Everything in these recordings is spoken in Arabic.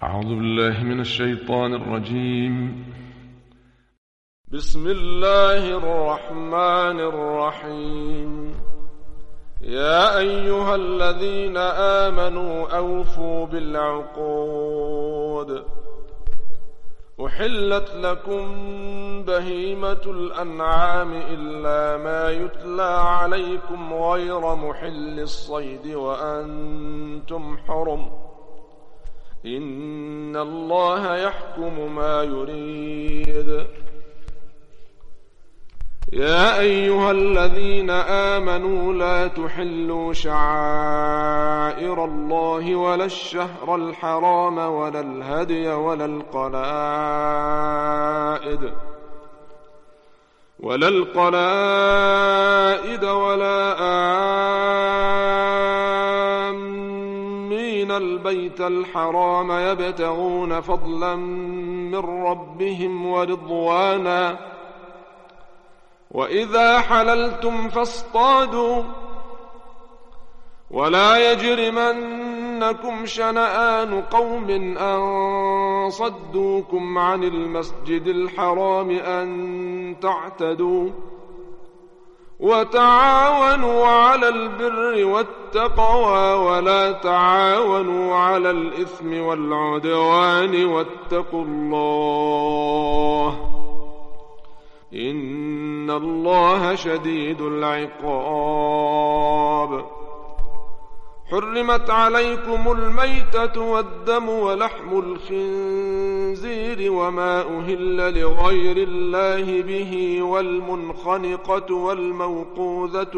أعوذ بالله من الشيطان الرجيم. بسم الله الرحمن الرحيم. يا أيها الذين آمنوا أوفوا بالعقود. أحلت لكم بهيمة الأنعام إلا ما يتلى عليكم غير محل الصيد وأنتم حرم. إن الله يحكم ما يريد. يا أيها الذين آمنوا لا تحلوا شعائر الله ولا الشهر الحرام ولا الهدي ولا القلائد ولا آمين البيت الحرام يبتغون فضلا من ربهم ورضوانا. وإذا حللتم فاصطادوا ولا يجرمنكم شنآن قوم أن صدوكم عن المسجد الحرام أن تعتدوا. وتعاونوا على البر والتقوى ولا تعاونوا على الإثم والعدوان واتقوا الله إن الله شديد العقاب. حرمت عليكم الميتة والدم ولحم الخنزير وما أهل لغير الله به والمنخنقة والموقوذة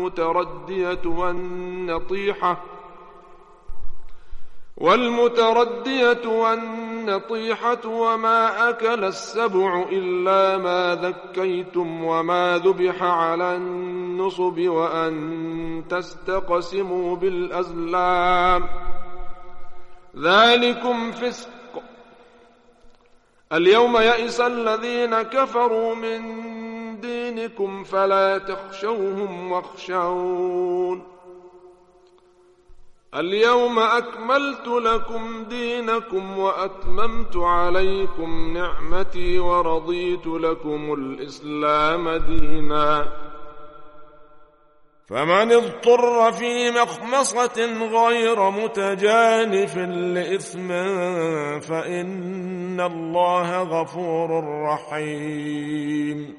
والمتردية والنطيحة وما أكل السبع إلا ما ذكيتم وما ذبح على النصب وأن تستقسموا بالأزلام ذلكم فسق. اليوم يئس الذين كفروا من دينكم فلا تخشوهم واخشون. اليوم أكملت لكم دينكم وأتممت عليكم نعمتي ورضيت لكم الإسلام دينا. فمن اضطر في مخمصة غير متجانف لإثم فإن الله غفور رحيم.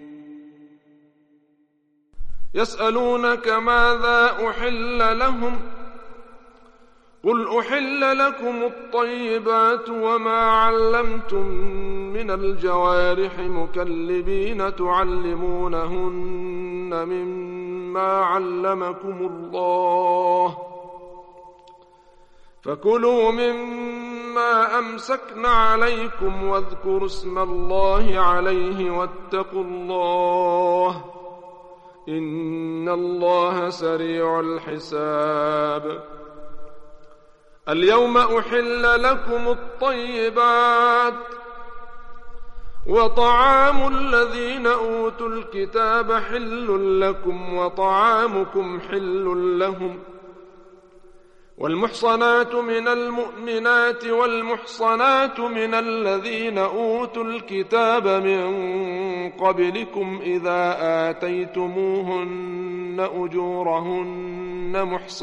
يسألونك ماذا أحل لهم قل أحل لكم الطيبات وما علمتم من الجوارح مكلبين تعلمونهن مما علمكم الله فكلوا مما أمسكن عليكم واذكروا اسم الله عليه واتقوا الله إن الله سريع الحساب. اليوم أحل لكم الطيبات وطعام الذين أوتوا الكتاب حل لكم وطعامكم حل لهم. والمحصنات من المؤمنات والمحصنات من الذين أوتوا الكتاب من قبلكم إذا آتيتموهن أجورهن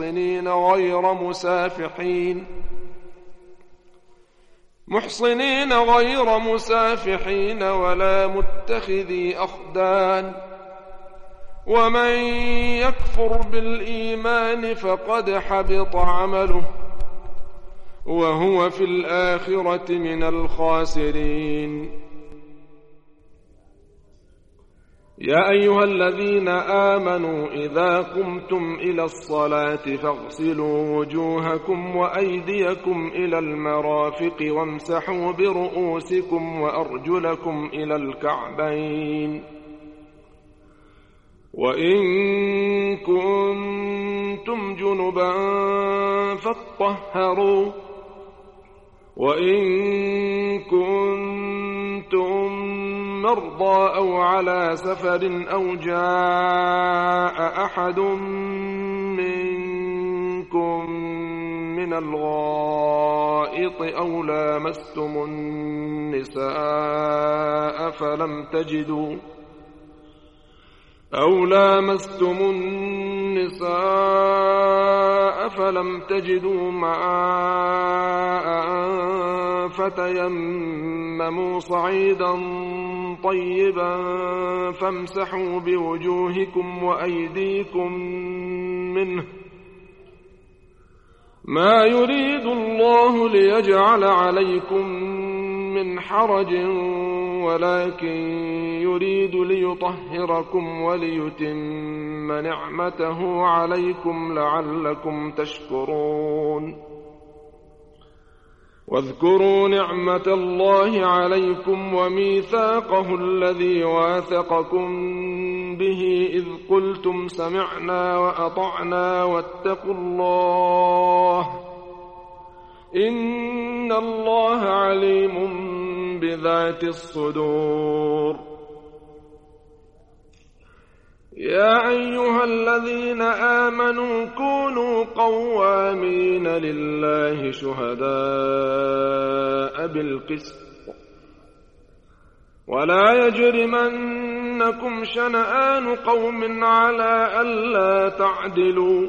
محصنين غير مسافحين ولا متخذي أخدان. ومن يكفر بالإيمان فقد حبط عمله وهو في الآخرة من الخاسرين. يا أيها الذين آمنوا إذا قمتم إلى الصلاة فاغسلوا وجوهكم وأيديكم إلى المرافق وامسحوا برؤوسكم وأرجلكم إلى الكعبين وإن كنتم جنبا فاطهروا وإن كنتم مرضى أو على سفر أو جاء أحد منكم من الغائط أو لامستم النساء فلم تجدوا ماء فتيمموا صعيدا طيبا فامسحوا بوجوهكم وأيديكم منه ما يريد الله ليجعل عليكم من حرج ولكن يريد ليطهركم وليتم نعمته عليكم لعلكم تشكرون واذكروا نعمة الله عليكم وميثاقه الذي واثقكم به إذ قلتم سمعنا وأطعنا واتقوا الله إن الله عليم بذات الصدور يا أيها الذين آمنوا كونوا قوامين لله شهداء بالقسط ولا يجرمنكم شنآن قوم على ألا تعدلوا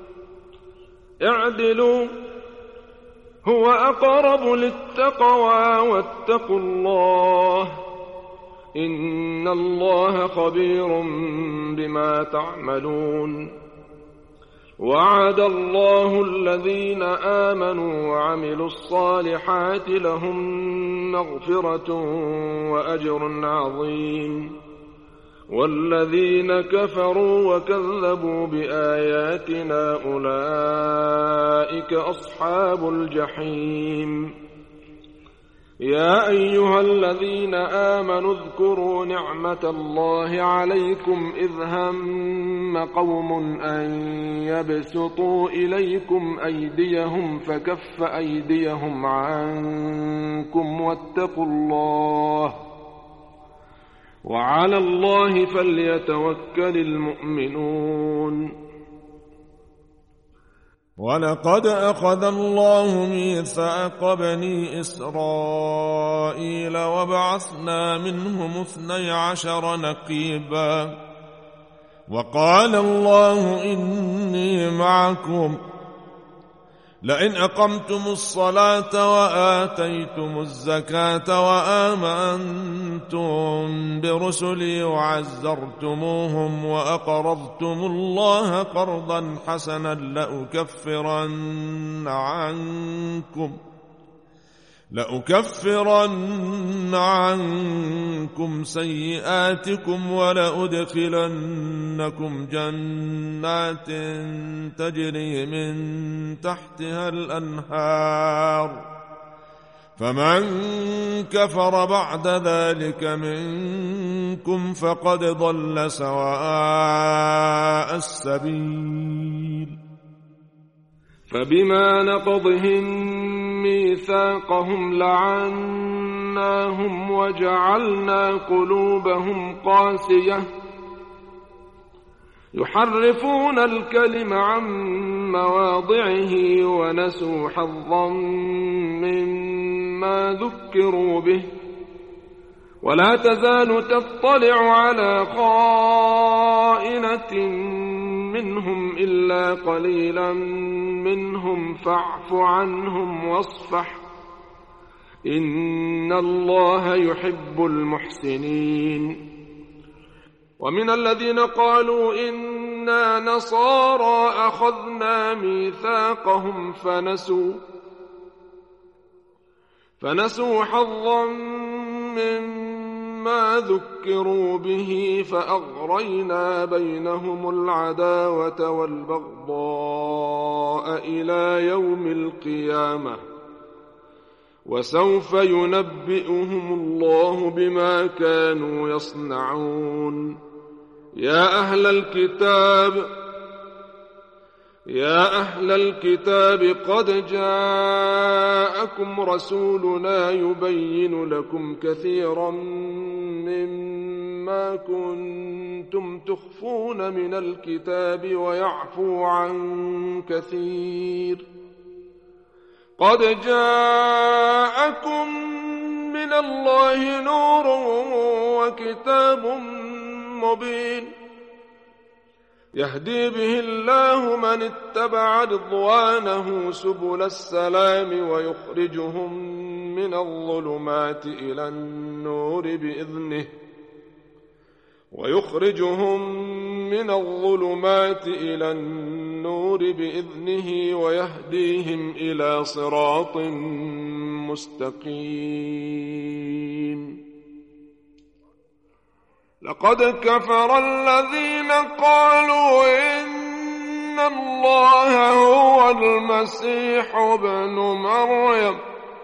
اعدلوا هو أقرب للتقوى واتقوا الله إن الله خبير بما تعملون وعد الله الذين آمنوا وعملوا الصالحات لهم مغفرة وأجر عظيم والذين كفروا وكذبوا بآياتنا أولئك أصحاب الجحيم يا أيها الذين آمنوا اذكروا نعمة الله عليكم إذ هم قوم أن يبسطوا إليكم أيديهم فكف أيديهم عنكم واتقوا الله وعلى الله فليتوكل المؤمنون ولقد أخذ الله ميثاق بني إسرائيل وبعثنا منهم 12 نقيبا وقال الله إني معكم لئن أقمتم الصلاة وآتيتم الزكاة وآمنتم برسلي وعزرتموهم وأقرضتم الله قرضا حسنا لأكفرن عنكم سيئاتكم ولأدخلنكم جنات تجري من تحتها الأنهار فمن كفر بعد ذلك منكم فقد ضل سواء السبيل فبما نقضهم ميثاقهم لعناهم وجعلنا قلوبهم قاسية يحرفون الكلم عن مواضعه ونسوا حظا مما ذكروا به ولا تزال تطلع على خائنة منهم إلا قليلا منهم فاعف عنهم واصفح إن الله يحب المحسنين ومن الذين قالوا إنا نصارى أخذنا ميثاقهم فنسوا حظا مما ذكروا به فأغرينا بينهم العداوة والبغضاء إلى يوم القيامة وسوف ينبئهم الله بما كانوا يصنعون يا أهل الكتاب قد جاءكم رسولنا يبين لكم كثيرا مما كنتم تخفون من الكتاب ويعفو عن كثير قد جاءكم من الله نور وكتاب مبين يهدي به الله من اتبع رضوانه سبل السلام ويخرجهم من الظلمات إلى النور بإذنه ويهديهم إلى صراط مستقيم. لقد كفر الذين قالوا إن الله هو المسيح ابن مريم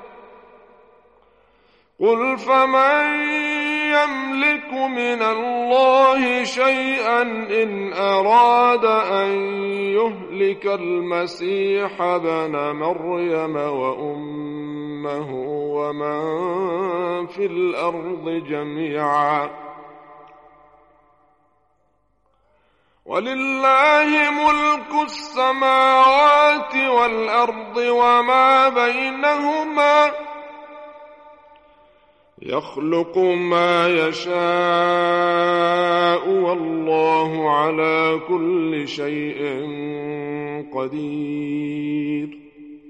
قل فمن يملك من الله شيئا إن أراد أن يهلك المسيح ابن مريم وأمه ومن في الأرض جميعا ولله ملك السماوات والأرض وما بينهما يخلق ما يشاء والله على كل شيء قدير.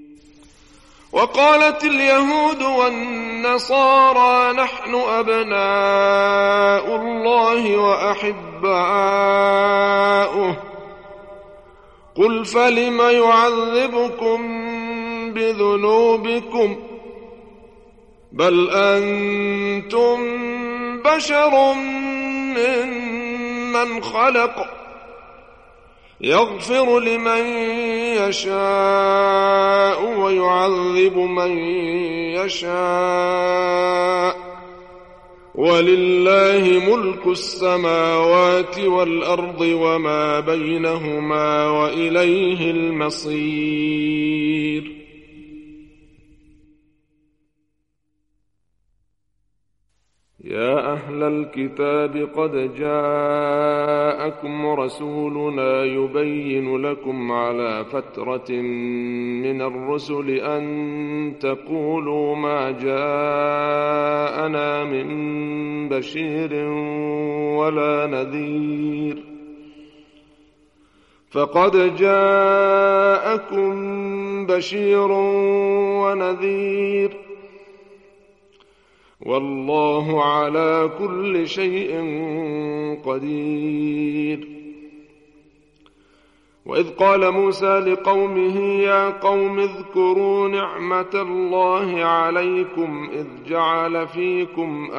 وقالت اليهود والنصارى نحن أبناء الله وأحباؤه قل فلم يعذبكم بذنوبكم بل أنتم بشر ممن خلق يغفر لمن يشاء ويعذب من يشاء ولله ملك السماوات والأرض وما بينهما وإليه المصير. يا أهل الكتاب قد جاءكم رسولنا يبين لكم على فترة من الرسل أن تقولوا ما جاءنا من بشير ولا نذير فقد جاءكم بشير ونذير والله على كل شيء قدير. وإذ قال موسى لقومه يا قوم اذكروا نعمة الله عليكم إذ جعل فيكم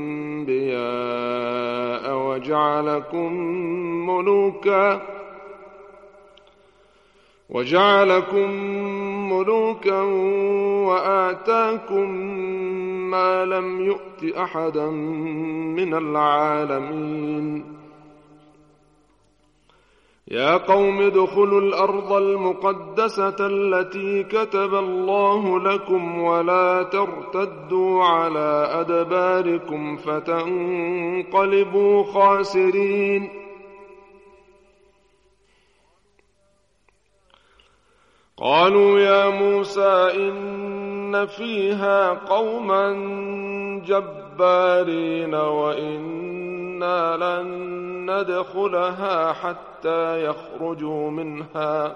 أنبياء وجعلكم ملوكا وآتاكم ما لم يؤت أحدا من العالمين. يا قوم ادخلوا الأرض المقدسة التي كتب الله لكم ولا ترتدوا على أدباركم فتنقلبوا خاسرين. قالوا يا موسى إن فيها قوما جبارين وإنا لن ندخلها حتى يخرجوا منها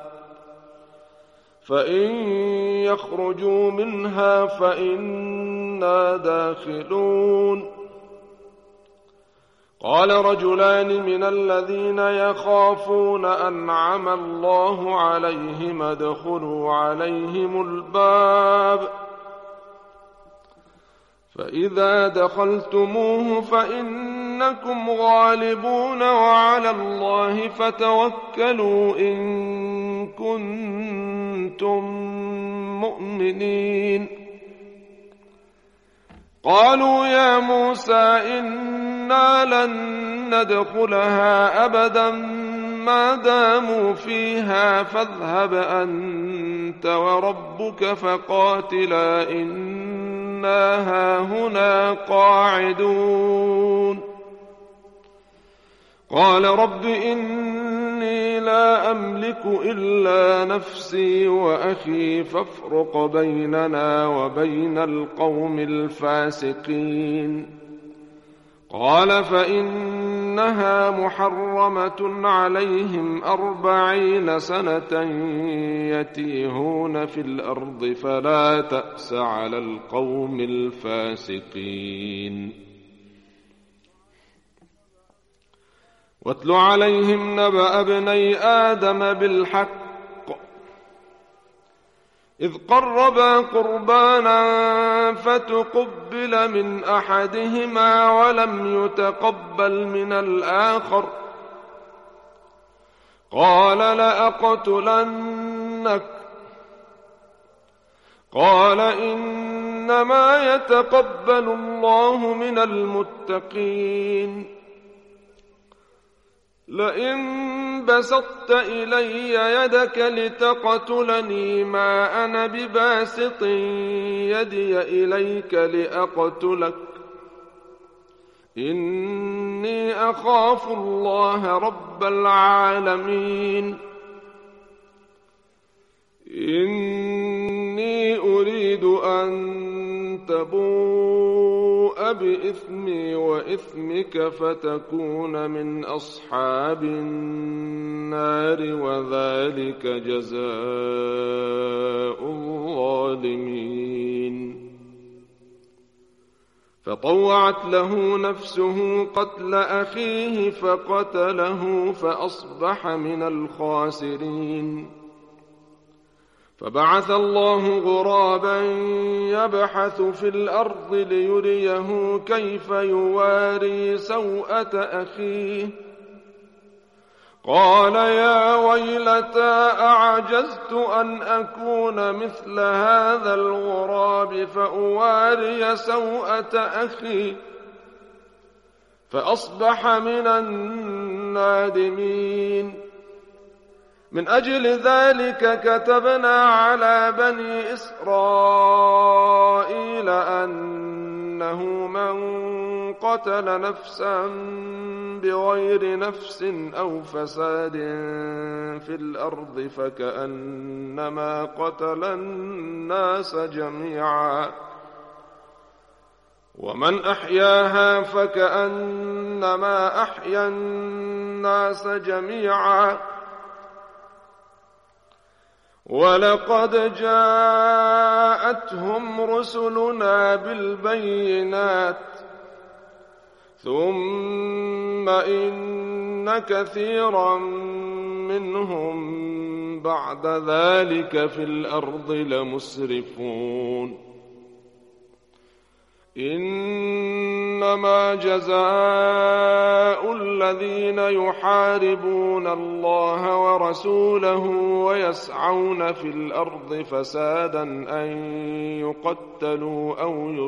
فإن يخرجوا منها فإنا داخلون. قال رجلان من الذين يخافون أنعم الله عليهم ادخلوا عليهم الباب فإذا دخلتموه فإنكم غالبون وعلى الله فتوكلوا إن كنتم مؤمنين. قالوا يا موسى إنا لن ندخلها أبدا ما داموا فيها فاذهب أنت وربك فقاتلا إنا هاهنا قاعدون. قال رب إني لا أملك إلا نفسي وأخي فافرق بيننا وبين القوم الفاسقين. قال فإنها محرمة عليهم 40 سنة يتيهون في الأرض فلا تأس على القوم الفاسقين. واتل عليهم نبأ ابني آدم بالحق إذ قربا قربانا فتقبل من أحدهما ولم يتقبل من الآخر قال لأقتلنك قال إنما يتقبل الله من المتقين. لئن بسطت إلي يدك لتقتلني ما أنا بباسط يدي إليك لأقتلك إني أخاف الله رب العالمين. إني أريد أن تبوء بإثمي وإثمك فتكون من أصحاب النار وذلك جزاء الظالمين. فطوعت له نفسه قتل أخيه فقتله فأصبح من الخاسرين. فبعث الله غرابا يبحث في الأرض ليريه كيف يواري سوءة أخيه قال يا ويلتى أعجزت أن أكون مثل هذا الغراب فأواري سوءة أخي فأصبح من النادمين. من أجل ذلك كتبنا على بني إسرائيل أنه من قتل نفسا بغير نفس أو فساد في الأرض فكأنما قتل الناس جميعا ومن أحياها فكأنما أحيا الناس جميعا. ولقد جاءتهم رسلنا بالبينات ثم إن كثيرا منهم بعد ذلك في الأرض لمسرفون. إنما جزاء الذين يحاربون الله ورسوله ويسعون في الأرض فسادا أن يقتلوا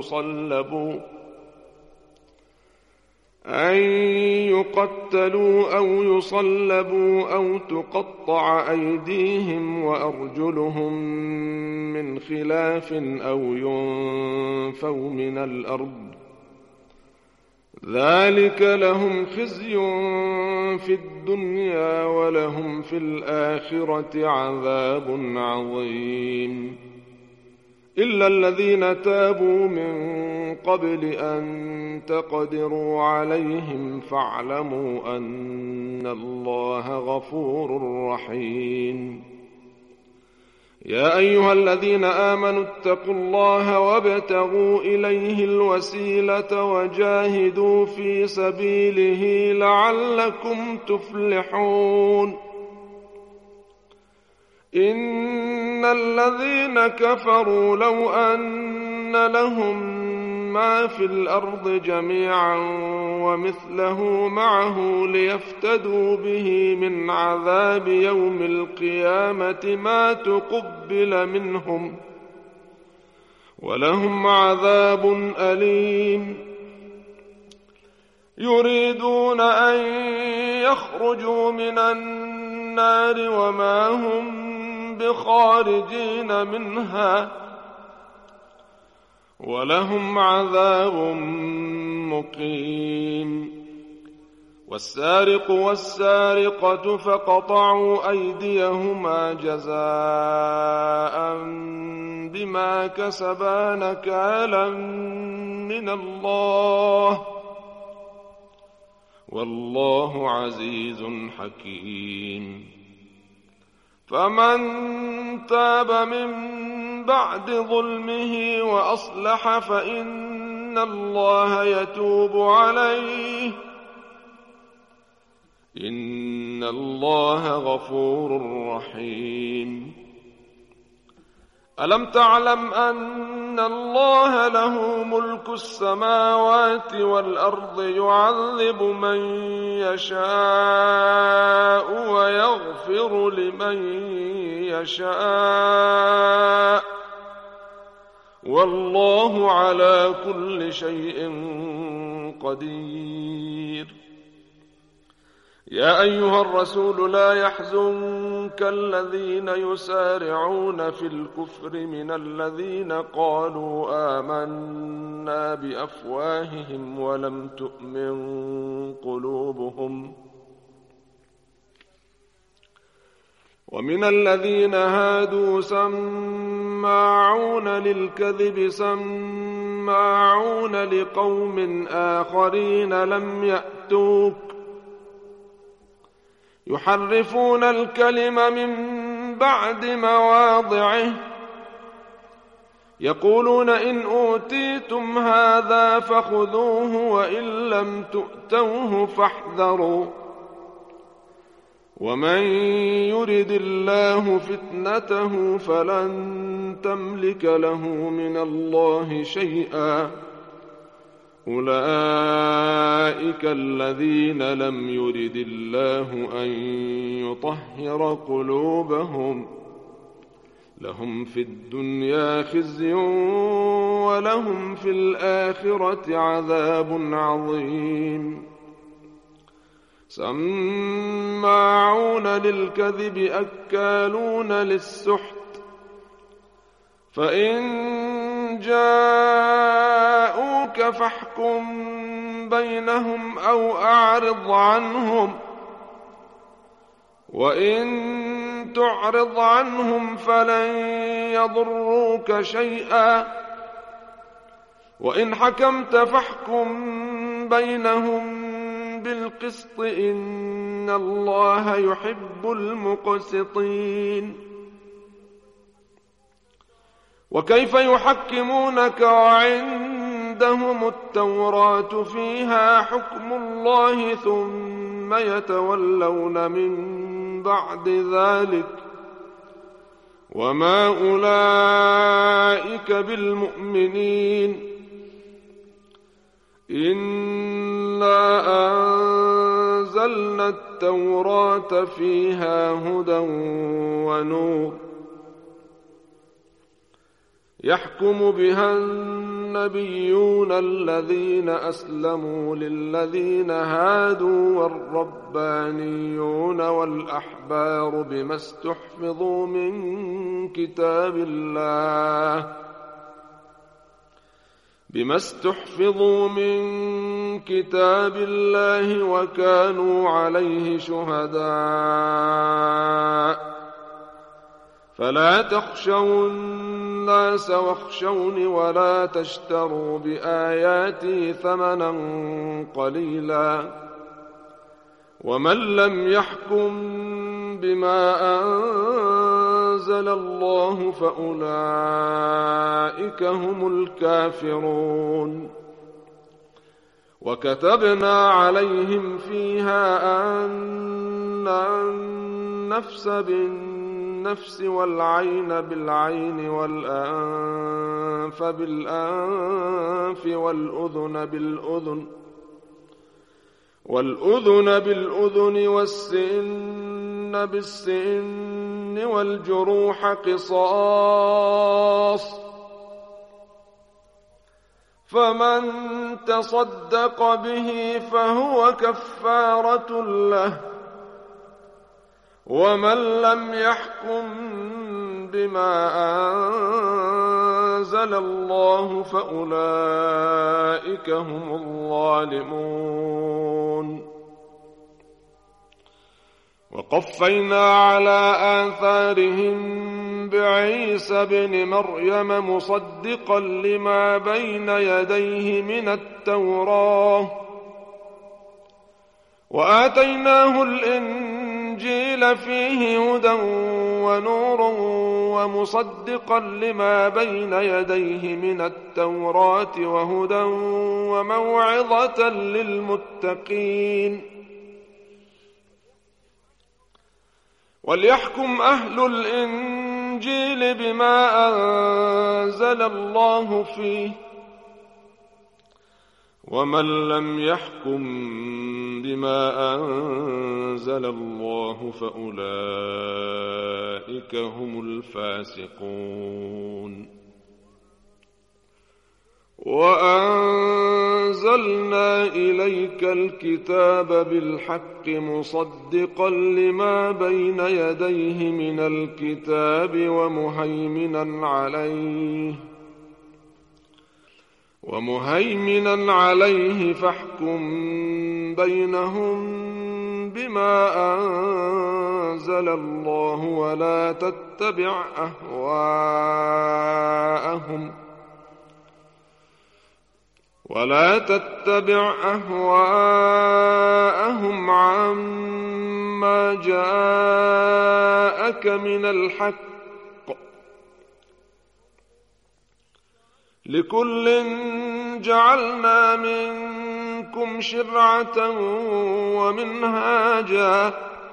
أو يصلبوا أو تقطع أيديهم وأرجلهم من خلاف أو ينفوا من الأرض ذلك لهم خزي في الدنيا ولهم في الآخرة عذاب عظيم. إلا الذين تابوا من قبل أن تقدروا عليهم فاعلموا أن الله غفور رحيم. يا أيها الذين آمنوا اتقوا الله وابتغوا إليه الوسيلة وجاهدوا في سبيله لعلكم تفلحون. إن الذين كفروا لو أن لهم ما في الأرض جميعا ومثله معه ليفتدوا به من عذاب يوم القيامة ما تقبل منهم ولهم عذاب أليم. يريدون أن يخرجوا من النار وما هم بخارجين منها ولهم عذاب مقيم. والسارق والسارقة فقطعوا أيديهما جزاء بما كسبا نكالا من الله والله عزيز حكيم. فمن تاب من بعد ظلمه وأصلح فإن الله يتوب عليه إن الله غفور رحيم. ألم تعلم أن الله له ملك السماوات والأرض يعذب من يشاء ويغفر لمن يشاء والله على كل شيء قدير. يا أيها الرسول لا يحزنك الذين يسارعون في الكفر من الذين قالوا آمنا بأفواههم ولم تؤمن قلوبهم ومن الذين هادوا سماعون للكذب سماعون لقوم آخرين لم يأتوك يحرفون الكلم من بعد مواضعه يقولون إن أوتيتم هذا فخذوه وإن لم تؤتوه فاحذروا ومن يرد الله فتنته فلن تملك له من الله شيئا أولئك الذين لم يرد الله أن يطهر قلوبهم لهم في الدنيا خزي ولهم في الآخرة عذاب عظيم. سماعون للكذب أكالون للسحت فإن جاءوك فاحكم بينهم أو أعرض عنهم وإن تعرض عنهم فلن يضروك شيئا وإن حكمت فاحكم بينهم بالقسط إن الله يحب المقسطين. وكيف يحكمونك وعندهم التوراة فيها حكم الله ثم يتولون من بعد ذلك وما أولئك بالمؤمنين. إنا أنزلنا التوراة فيها هدى ونور يحكم بها النبيون الذين أسلموا للذين هادوا والربانيون والأحبار بما استحفظوا من كتاب الله وكانوا عليه شهداء فلا تخشوا الناس واخشوني ولا تشتروا بآياتي ثمنا قليلا ومن لم يحكم بما أنزل الله فأولئك هم الكافرون. وكتبنا عليهم فيها أن النفس بالنفس والعين بالعين والأنف بالأنف والأذن بالأذن والسن بالسن والجروح قصاص فمن تصدق به فهو كفارة له ومن لم يحكم بما أنزل الله فأولئك هم الظالمون. وقفينا على آثارهم بعيسى بن مريم مصدقا لما بين يديه من التوراة وآتيناه الإنجيل فيه هدى ونور ومصدقا لما بين يديه من التوراة وهدى وموعظة للمتقين. وليحكم أهل الإنجيل بما أنزل الله فيه ومن لم يحكم بما أنزل الله فأولئك هم الفاسقون. وأنزلنا إليك الكتاب بالحق مصدقا لما بين يديه من الكتاب ومهيمنا عليه فاحكم بينهم بما أنزل الله ولا تتبع أهواءهم عما جاءك من الحق. لكل جعلنا منكم شرعة ومنهاجا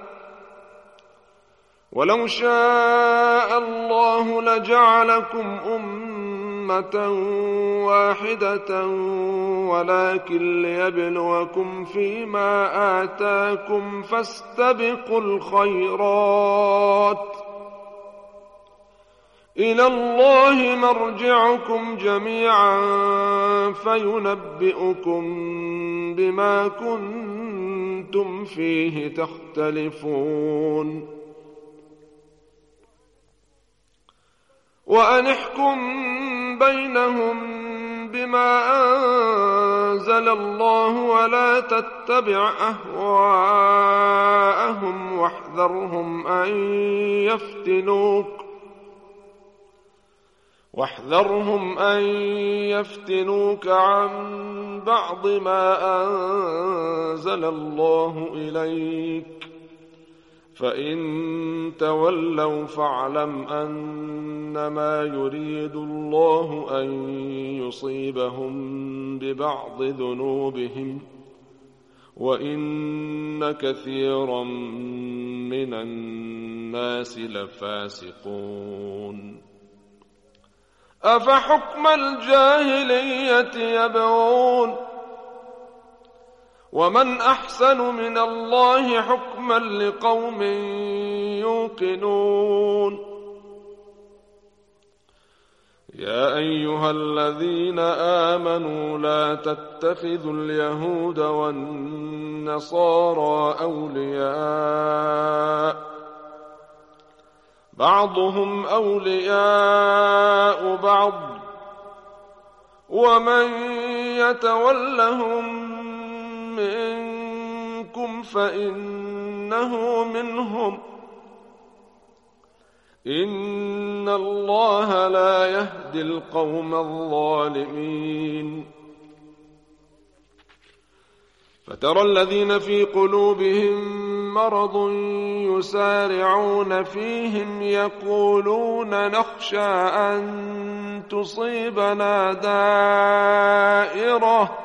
ولو شاء الله لجعلكم أمة واحدة ولكن ليبلوكم فيما آتاكم فاستبقوا الخيرات إلى الله مرجعكم جميعا فينبئكم بما كنتم فيه تختلفون. وأن احكم بينهم بما أنزل الله ولا تتبع أهواءهم واحذرهم أن يفتنوك عن بعض ما أنزل الله إليك فإن تولوا فاعلم أنما يريد الله أن يصيبهم ببعض ذنوبهم وإن كثيرا من الناس لفاسقون. أفحكم الجاهلية يبغون ومن أحسن من الله حكما لقوم يوقنون. يا أيها الذين آمنوا لا تتخذوا اليهود والنصارى أولياء بعضهم أولياء بعض ومن يتولهم منكم فإنه منهم إن الله لا يهدي القوم الظالمين. فترى الذين في قلوبهم مرض يسارعون فيهم يقولون نخشى أن تصيبنا دائرة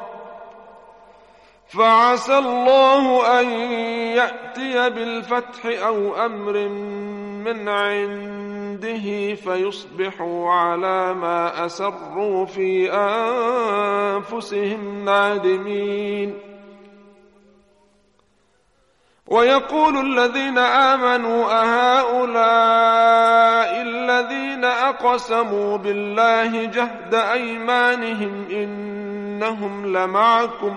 فعسى الله أن يأتي بالفتح أو أمر من عنده فيصبحوا على ما أسروا في أنفسهم نادمين. ويقول الذين آمنوا أهؤلاء الذين أقسموا بالله جهد أيمانهم إنهم لمعكم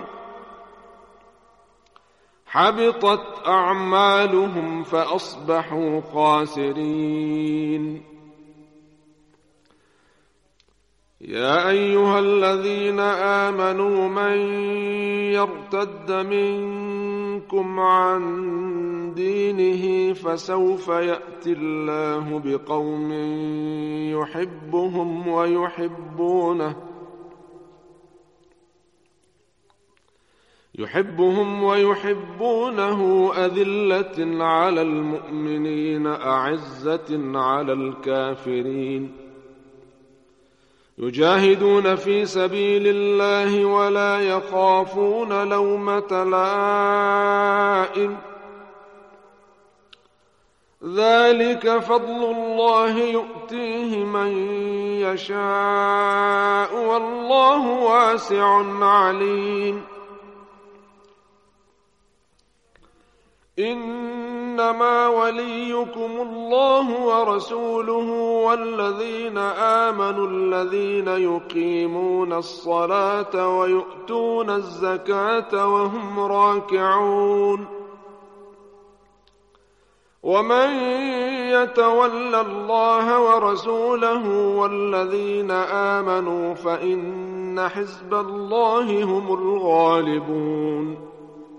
حبطت أعمالهم فأصبحوا خاسرين. يا أيها الذين آمنوا من يرتد منكم عن دينه فسوف يأتي الله بقوم يحبهم ويحبونه أذلة على المؤمنين أعزة على الكافرين يجاهدون في سبيل الله ولا يخافون لومة لائم ذلك فضل الله يؤتيه من يشاء والله واسع عليم إنما وليكم الله ورسوله والذين آمنوا الذين يقيمون الصلاة ويؤتون الزكاة وهم راكعون ومن يتول الله ورسوله والذين آمنوا فإن حزب الله هم الغالبون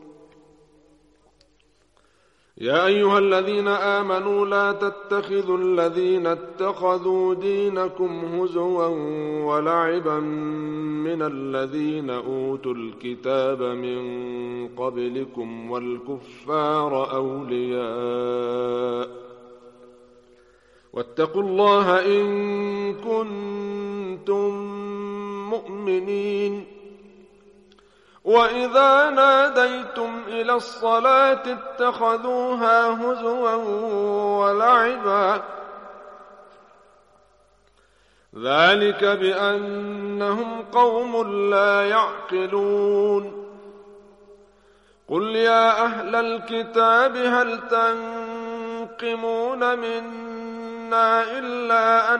يا أيها الذين آمنوا لا تتخذوا الذين اتخذوا دينكم هزوا ولعبا من الذين أوتوا الكتاب من قبلكم والكفار أولياء واتقوا الله إن كنتم مؤمنين وإذا ناديتم إلى الصلاة اتخذوها هزوا ولعبا ذلك بأنهم قوم لا يعقلون قل يا أهل الكتاب هل تنقمون منا إلا أن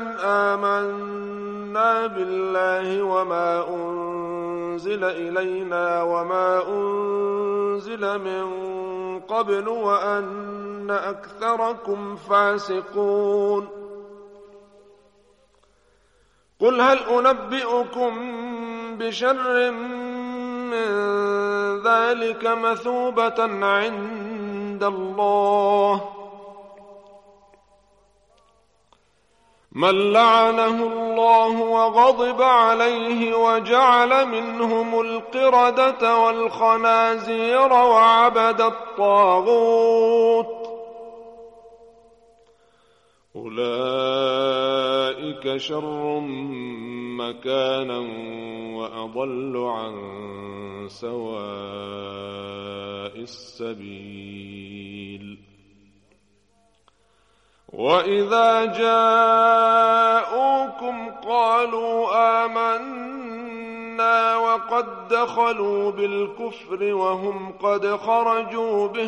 آمنا بالله وما أنزل إلينا وما أنزل من قبل وأن أكثركم فاسقون قل هل أنبئكم بشر من ذلك مثوبة عند الله من لعنه الله وغضب عليه وجعل منهم القردة والخنازير وعبد الطاغوت أولئك شر مكانا وأضل عن سواء السبيل وإذا جاءوكم قالوا آمنا وقد دخلوا بالكفر وهم قد خرجوا به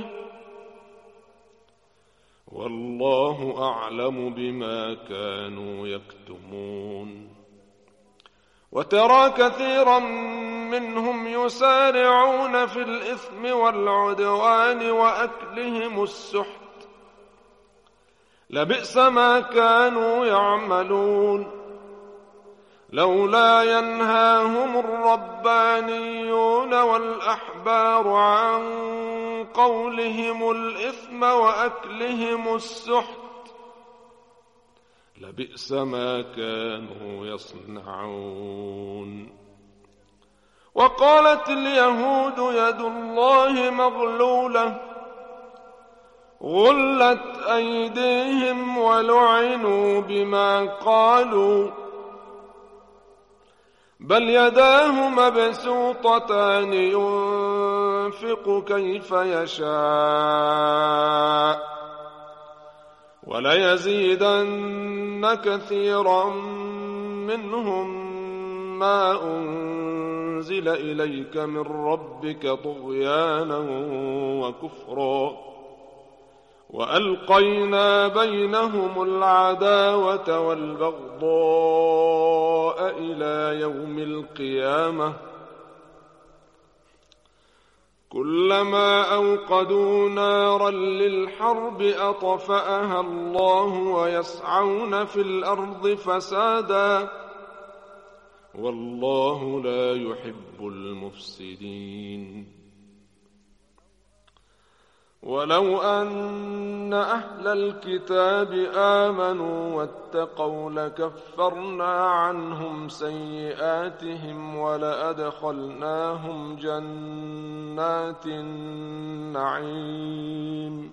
والله أعلم بما كانوا يكتمون وترى كثيرا منهم يسارعون في الإثم والعدوان وأكلهم السحت لبئس ما كانوا يعملون لولا ينهاهم الربانيون والأحبار عن قولهم الإثم وأكلهم السحت لبئس ما كانوا يصنعون وقالت اليهود يد الله مغلولة غلت أيديهم ولعنوا بما قالوا بل يداه مبسوطتان ينفق كيف يشاء وليزيدن كثيرا منهم ما أنزل إليك من ربك طغيانا وكفرا وألقينا بينهم العداوة والبغضاء إلى يوم القيامة كلما أوقدوا نارا للحرب أطفأها الله ويسعون في الأرض فسادا والله لا يحب المفسدين ولو أن أهل الكتاب آمنوا واتقوا لكفرنا عنهم سيئاتهم ولأدخلناهم جنات النعيم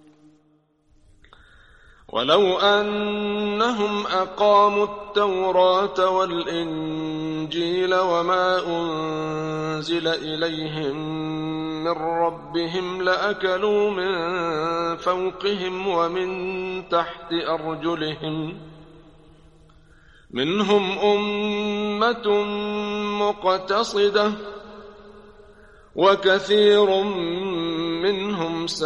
ولو أنهم أقاموا التوراة والإنجيل وما أنزل إليهم من ربهم لأكلوا من فوقهم ومن تحت أرجلهم منهم أمة مقتصدة وكثير منهم ساء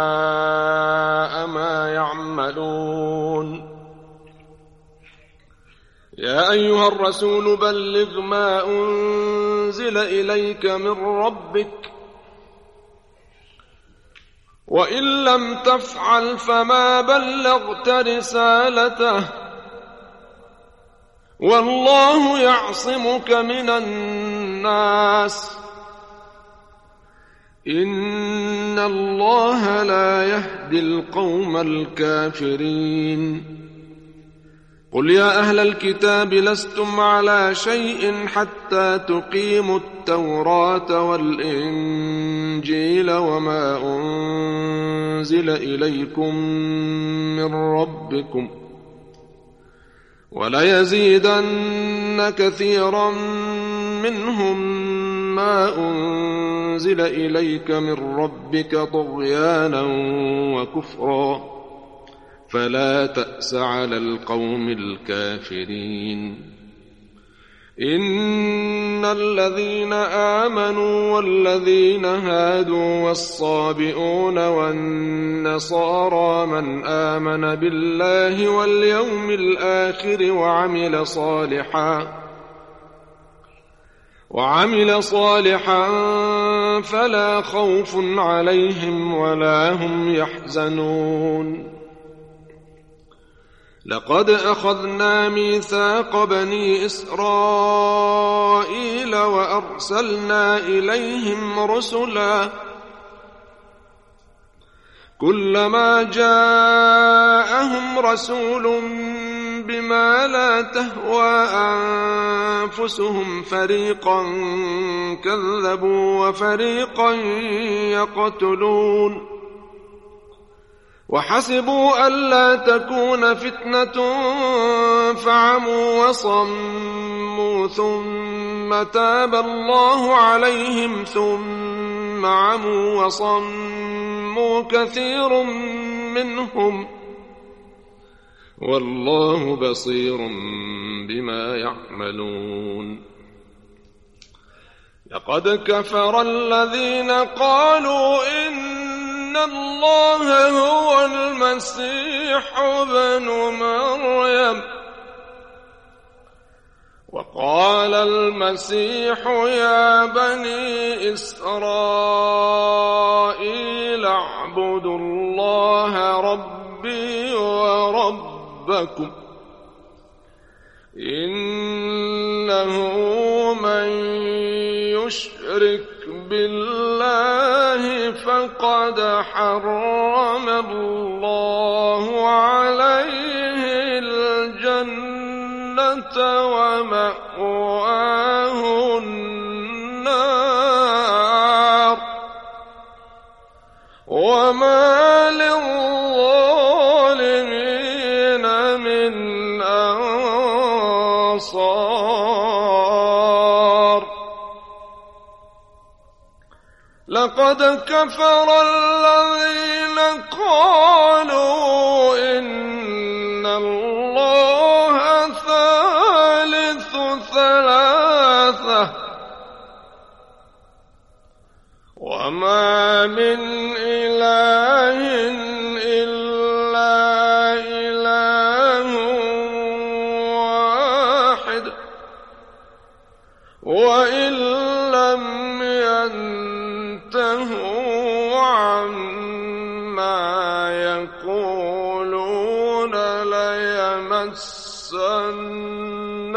ما يعملون يا أيها الرسول بلغ ما أنزل إليك من ربك وإن لم تفعل فما بلغت رسالته والله يعصمك من الناس إن الله لا يهدي القوم الكافرين قل يا أهل الكتاب لستم على شيء حتى تقيموا التوراة والإنجيل وما أنزل إليكم من ربكم وليزيدن كثيرا منهم ما أنزل إليك من ربك طغيانا وكفرا فلا تأس على القوم الكافرين إن الذين آمنوا والذين هادوا والصابئون والنصارى من آمن بالله واليوم الآخر وعمل صالحا فلا خوف عليهم ولا هم يحزنون لقد أخذنا ميثاق بني إسرائيل وأرسلنا إليهم رسلا كلما جاءهم رسول بما لا تهوى أنفسهم فريقا كذبوا وفريقا يقتلون وحسبوا ألا تكون فتنة فعموا وصموا ثم تاب الله عليهم ثم عموا وصموا كثير منهم والله بصير بما يعملون لقد كفر الذين قالوا إن الله هو المسيح ابن مريم وقال المسيح يا بني إسرائيل اعبدوا الله ربي وربكم إنه من يشرك بالله فقد حرم الله عليه الجنة ومأواه النار وما للظالمين من أنصار لقد كفر الذين قالوا إن الله ثالث ثلاثة وما من إله إلا إله واحد وإن لم ينتهوا عما يقولون ليمسن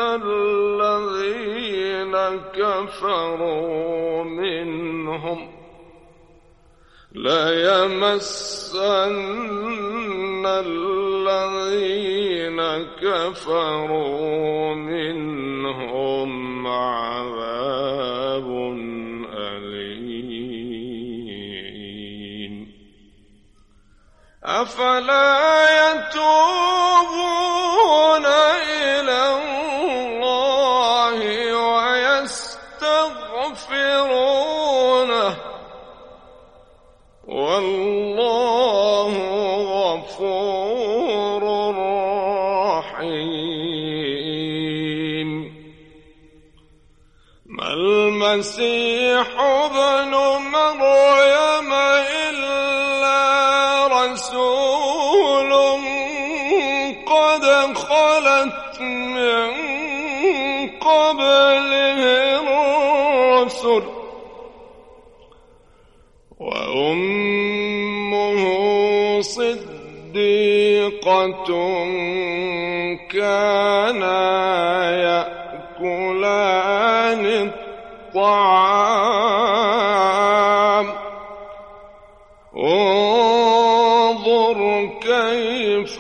الذين كفروا منهم ليمسن الذين كفروا منهم عذاب أليم أفلا يتوبون إلى الله ويستغفرونه والله غفور رحيم ما المسيح ابن مريم إلا رسول قد خلت من قبله الرسل وأمه صديقة كانا يأكلان الطعام انظر كيف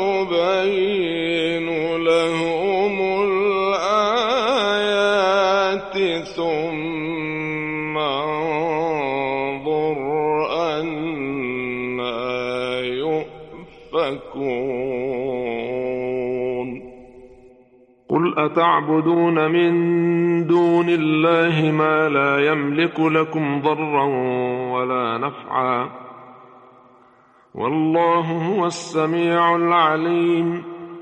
نبين لهم الآيات ثم انظر أنى يؤفكون قل أتعبدون من دون الله ما لا يملك لكم ضرا ولا نفعا والله هو السميع العليم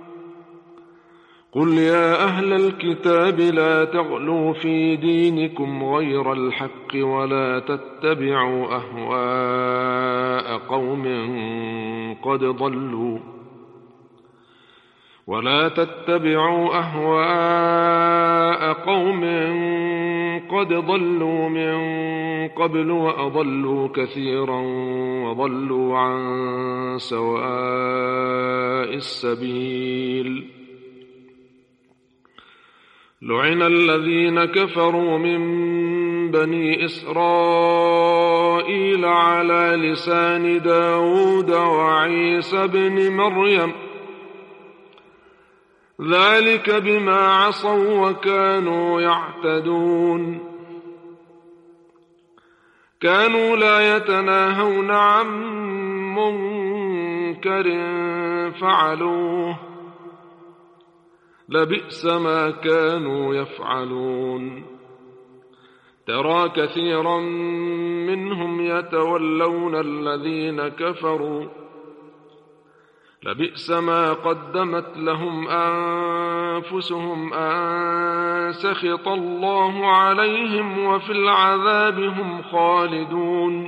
قل يا أهل الكتاب لا تغلوا في دينكم غير الحق ولا تتبعوا أهواء قوم قد ضلوا من قبل وأضلوا كثيرا وضلوا عن سواء السبيل لعن الذين كفروا من بني إسرائيل على لسان داود وعيسى بن مريم ذلك بما عصوا وكانوا يعتدون كانوا لا يتناهون عن منكر فعلوه لبئس ما كانوا يفعلون ترى كثيرا منهم يتولون الذين كفروا لبئس ما قدمت لهم أنفسهم أن سخط الله عليهم وفي العذاب هم خالدون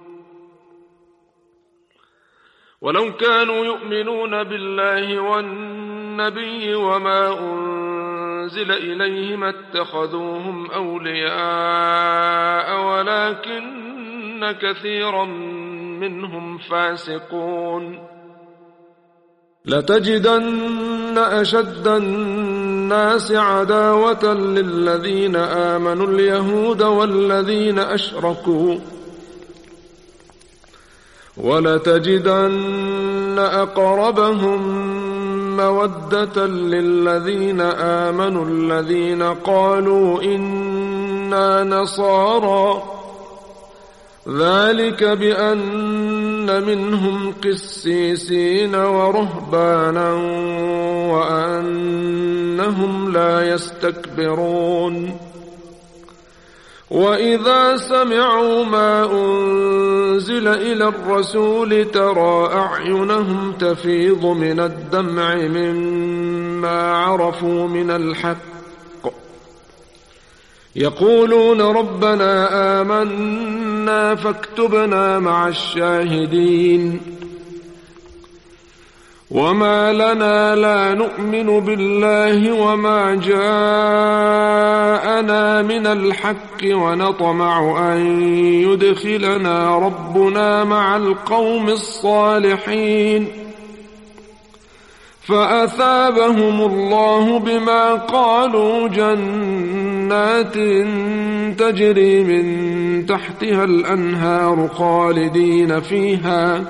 ولو كانوا يؤمنون بالله والنبي وما أنزل إليه ما اتخذوهم أولياء ولكن كثيرا منهم فاسقون لتجدن أشد الناس عداوة للذين آمنوا اليهود والذين أشركوا ولتجدن أقربهم مودة للذين آمنوا الذين قالوا إنا نصارى ذلك بأن منهم قسيسين ورهبانا وأنهم لا يستكبرون وإذا سمعوا ما أنزل إلى الرسول ترى أعينهم تفيض من الدمع مما عرفوا من الحق يقولون ربنا آمنا فاكتبنا مع الشاهدين وما لنا لا نؤمن بالله وما جاءنا من الحق ونطمع أن يدخلنا ربنا مع القوم الصالحين فأثابهم الله بما قالوا جنات جنات تجري من تحتها الأنهار خالدين فيها،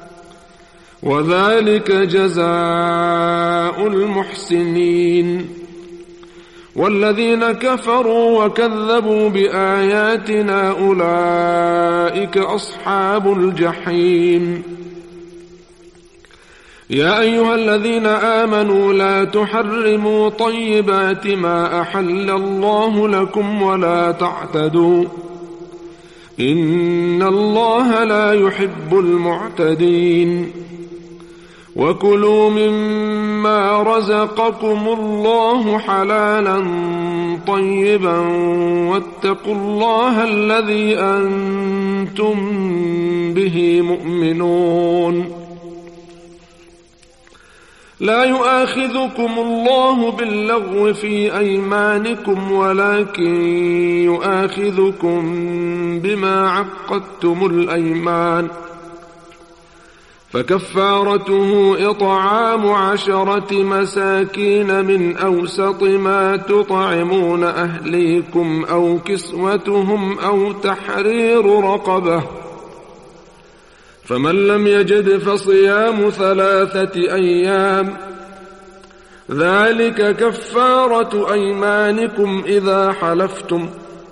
وذلك جزاء المحسنين. والذين كفروا وكذبوا بآياتنا أولئك أصحاب الجحيم. يا أيها الذين آمنوا لا تحرموا طيبات ما أحل الله لكم ولا تعتدوا، إن الله لا يحب المعتدين. وكلوا مما رزقكم الله حلالا طيبا واتقوا الله الذي أنتم به مؤمنون. لا يؤاخذكم الله باللغو في أيمانكم ولكن يؤاخذكم بما عقدتم الأيمان، فكفارته إطعام 10 مساكين من أوسط ما تطعمون أهليكم أو كسوتهم أو تحرير رقبة، فمن لم يجد فصيام 3 أيام، ذلك كفارة أيمانكم إذا حلفتم،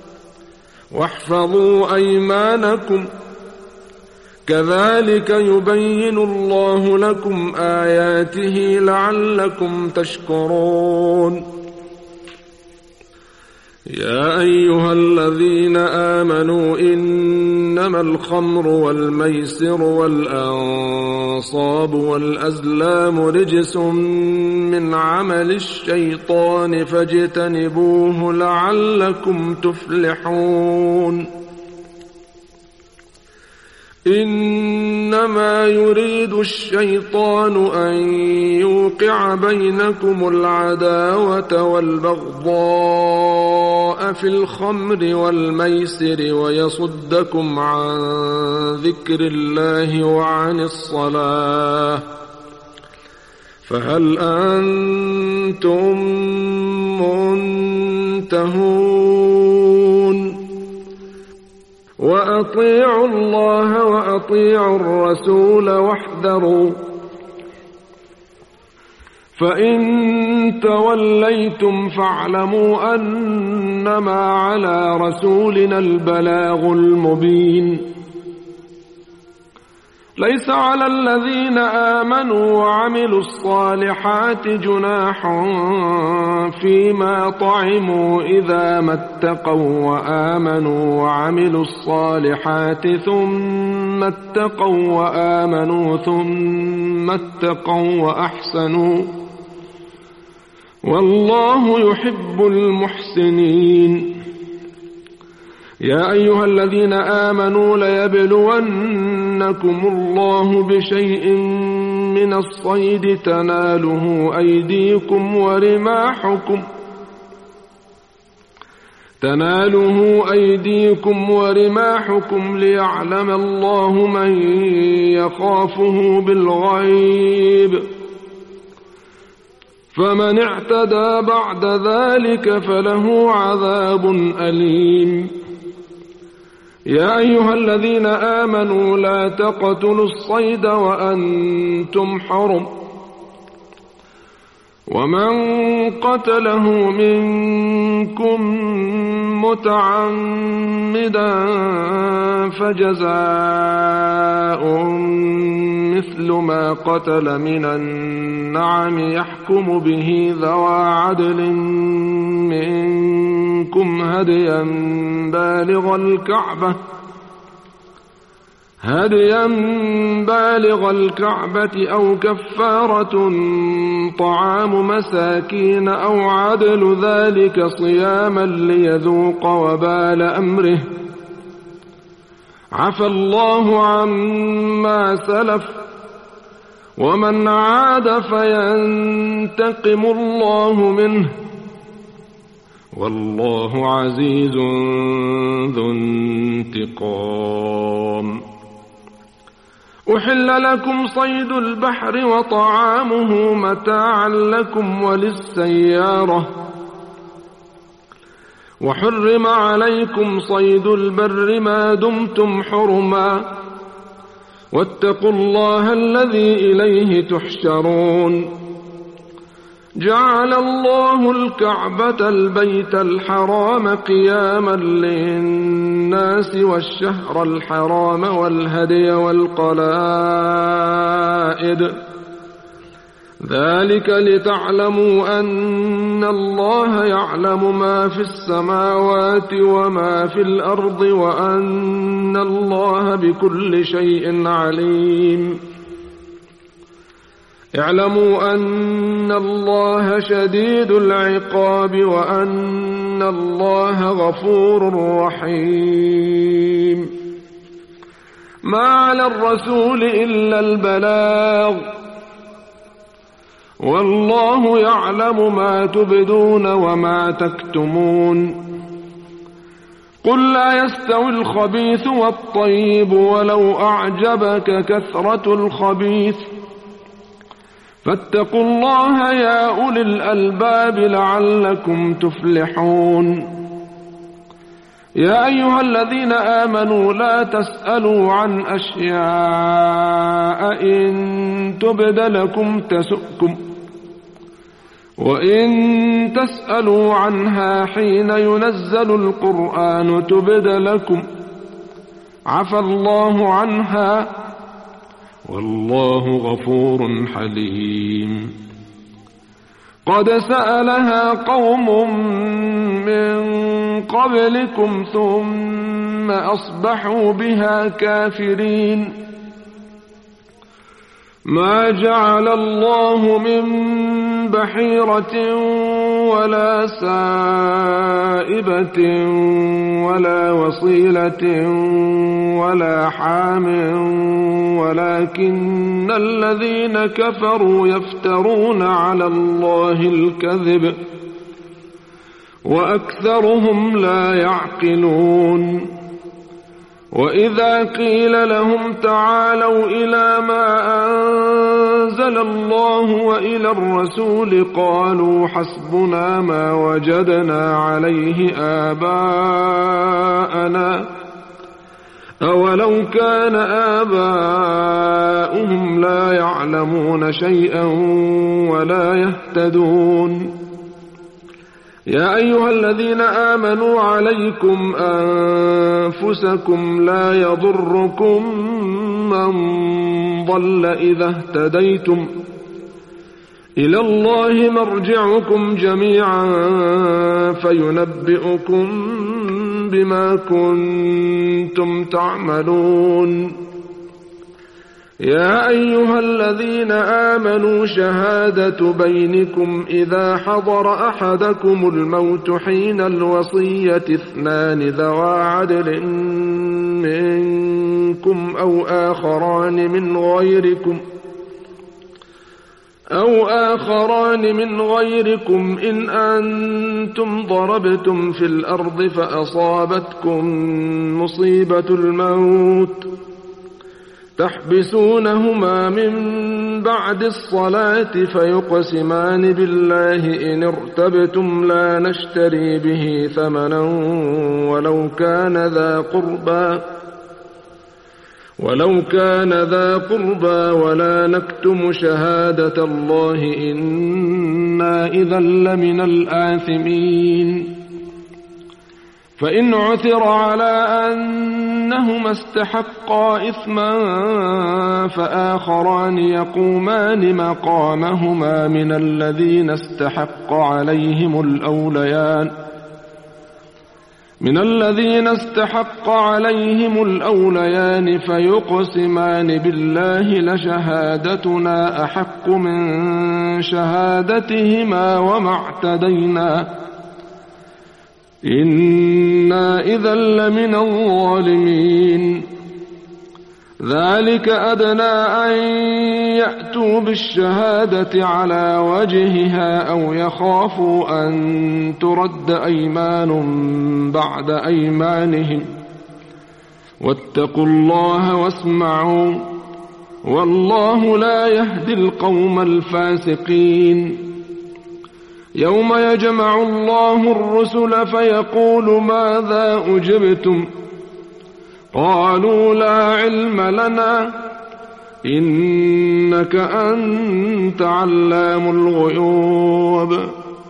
واحفظوا أيمانكم، كذلك يبين الله لكم آياته لعلكم تشكرون. يا أيها الذين آمنوا إنما الخمر والميسر والأنصاب والأزلام رجس من عمل الشيطان فاجتنبوه لعلكم تفلحون. إنما يريد الشيطان أن يوقع بينكم العداوة والبغضاء في الخمر والميسر ويصدكم عن ذكر الله وعن الصلاة، فهل أنتم منتهون؟ وأطيعوا الله وأطيعوا الرسول واحذروا، فإن توليتم فاعلموا أنما على رسولنا البلاغ المبين. ليس على الذين آمنوا وعملوا الصالحات جناح فيما طعموا إذا ما اتقوا وآمنوا وعملوا الصالحات ثم اتقوا وآمنوا ثم اتقوا وأحسنوا، والله يحب المحسنين. يا أيها الذين آمنوا ليبلونكم الله بشيء من الصيد تناله أيديكم ورماحكم ليعلم الله من يخافه بالغيب، فمن اعتدى بعد ذلك فله عذاب أليم. يا أيها الذين آمنوا لا تقتلوا الصيد وأنتم حرم، ومن قتله منكم متعمدا فجزاء مثل ما قتل من النعم يحكم به ذوى عدل منكم هديا بالغ الكعبة أو كفارة طعام مساكين أو عدل ذلك صياما ليذوق وبال أمره، عفى الله عما سلف، ومن عاد فينتقم الله منه، والله عزيز ذو انتقام. أحل لكم صيد البحر وطعامه متاعا لكم وللسيارة، وحرم عليكم صيد البر ما دمتم حرما واتقوا الله الذي إليه تحشرون جعل الله الكعبة البيت الحرام قياما للناس والشهر الحرام والهدي والقلائد ذلك لتعلموا أن الله يعلم ما في السماوات وما في الأرض وأن الله بكل شيء عليم اعلموا أن الله شديد العقاب وأن الله غفور رحيم ما على الرسول إلا البلاغ والله يعلم ما تبدون وما تكتمون قل لا يستوي الخبيث والطيب ولو أعجبك كثرة الخبيث فاتقوا الله يا أولي الألباب لعلكم تفلحون يا أيها الذين آمنوا لا تسألوا عن أشياء إن تبد لكم تسؤكم وإن تسألوا عنها حين ينزل القرآن تبد لكم عفى الله عنها والله غفور حليم قد سألها قوم من قبلكم ثم أصبحوا بها كافرين ما جعل الله من بحيرة ولا سائبة ولا وصيلة ولا حام ولكن الذين كفروا يفترون على الله الكذب وأكثرهم لا يعقلون وإذا قيل لهم تعالوا إلى ما أنزل الله وإلى الرسول قالوا حسبنا ما وجدنا عليه آباءنا أولو كان آباؤهم لا يعلمون شيئا ولا يهتدون يا أيها الذين آمنوا عليكم أنفسكم لا يضركم من ضل إذا اهتديتم إلى الله مرجعكم جميعا فينبئكم بما كنتم تعملون يا أيها الذين آمنوا شهادة بينكم إذا حضر أحدكم الموت حين الوصية اثنان ذوى عدل منكم أو آخران من غيركم إن أنتم ضربتم في الأرض فأصابتكم مصيبة الموت تحبسونهما من بعد الصلاة فيقسمان بالله إن ارتبتم لا نشتري به ثمنا ولو كان ذا قربى ولا نكتم شهادة الله إنا إذا لمن الآثمين فإن عثر على أنهما استحقا إثما فآخران يقومان مقامهما من الذين استحق عليهم الأوليان فيقسمان بالله لشهادتنا أحق من شهادتهما وما اعتدينا إنا إذا لمن الظالمين ذلك أدنى أن يأتوا بالشهادة على وجهها أو يخافوا أن ترد أيمان بعد أيمانهم واتقوا الله واسمعوا والله لا يهدي القوم الفاسقين يوم يجمع الله الرسل فيقول ماذا أجبتم قالوا لا علم لنا إنك أنت علام الغيوب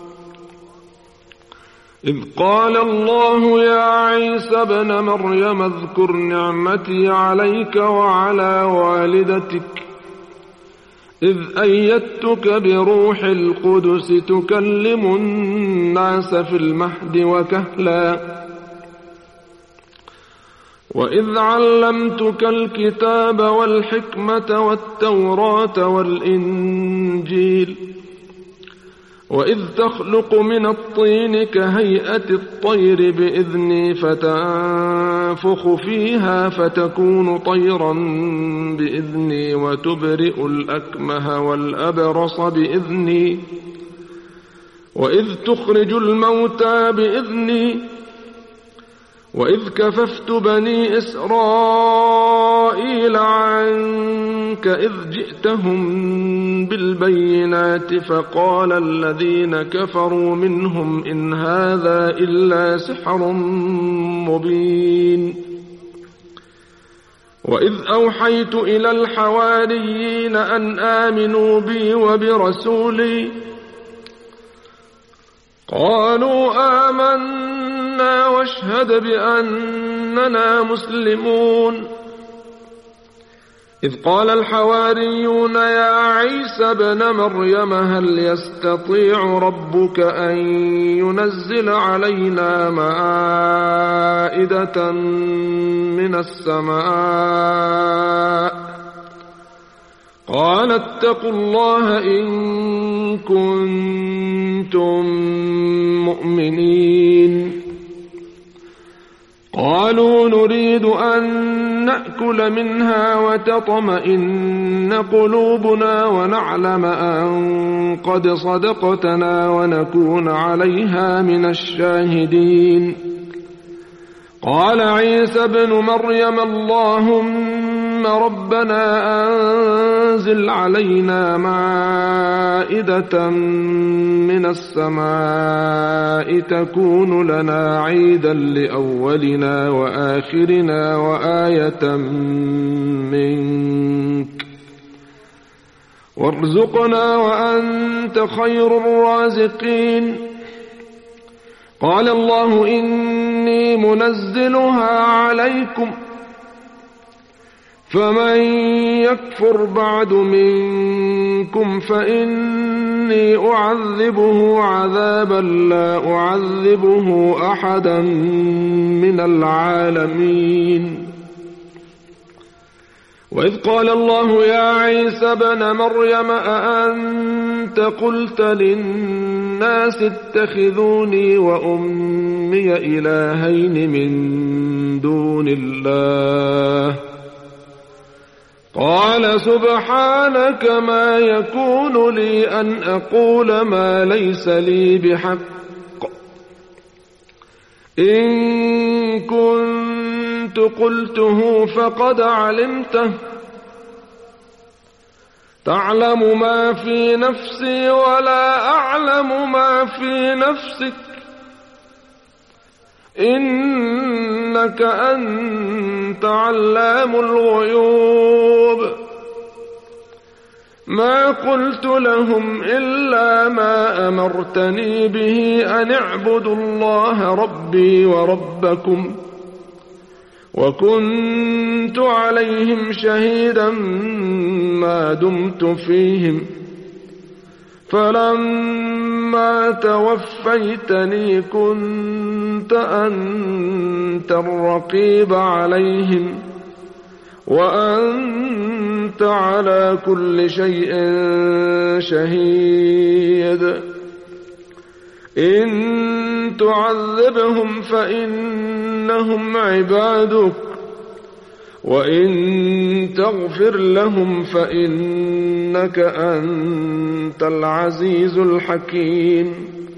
إذ قال الله يا عيسى ابن مريم اذكر نعمتي عليك وعلى والدتك إذ أيدتك بروح القدس تكلم الناس في المهد وكهلا وإذ علمتك الكتاب والحكمة والتوراة والإنجيل وإذ تخلق من الطين كهيئة الطير بإذني فتنفخ فيها فتكون طيرا بإذني وتبرئ الأكمه والأبرص بإذني وإذ تخرج الموتى بإذني وإذ كففت بني إسرائيل عنك إذ جئتهم بالبينات فقال الذين كفروا منهم إن هذا إلا سحر مبين وإذ أوحيت إلى الحواريين أن آمنوا بي وبرسولي قالوا آمنا واشهد بأننا مسلمون إذ قال الحواريون يا عيسى ابن مريم هل يستطيع ربك أن ينزل علينا مائدة من السماء قال اتقوا الله إن كنتم مؤمنين قالوا نريد أن نأكل منها وتطمئن قلوبنا ونعلم أن قد صدقتنا ونكون عليها من الشاهدين قال عيسى ابن مريم اللهم ربنا أنزل علينا مائدة من السماء تكون لنا عيدا لأولنا وآخرنا وآية منك وارزقنا وأنت خير الرازقين قال الله إني منزلها عليكم فمن يكفر بعد منكم فإني أعذبه عذابا لا أعذبه أحدا من العالمين وإذ قال الله يا عيسى ابن مريم أأنت قلت للناس اتخذوني وأمي إلهين من دون الله قال سبحانك ما يكون لي أن أقول ما ليس لي بحق إن كنت قلته فقد علمته تعلم ما في نفسي ولا أعلم ما في نفسك إنك أنت علام الغيوب ما قلت لهم إلا ما أمرتني به أن اعبدوا الله ربي وربكم وكنت عليهم شهيدا ما دمت فيهم فلما توفيتني كنت أنت الرقيب عليهم وأنت على كل شيء شهيد إن تعذبهم فإنهم عبادك وإن تغفر لهم فإنك أنت العزيز الحكيم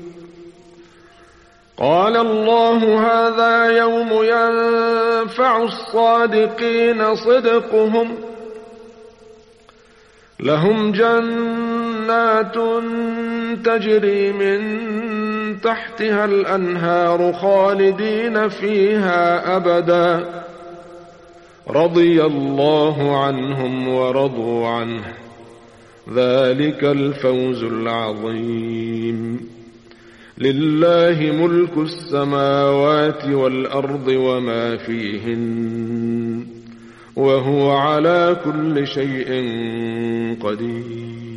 قال الله هذا يوم ينفع الصادقين صدقهم لهم جنات جنات تجري من تحتها الأنهار خالدين فيها أبدا رضي الله عنهم ورضوا عنه ذلك الفوز العظيم لله ملك السماوات والأرض وما فيهن وهو على كل شيء قدير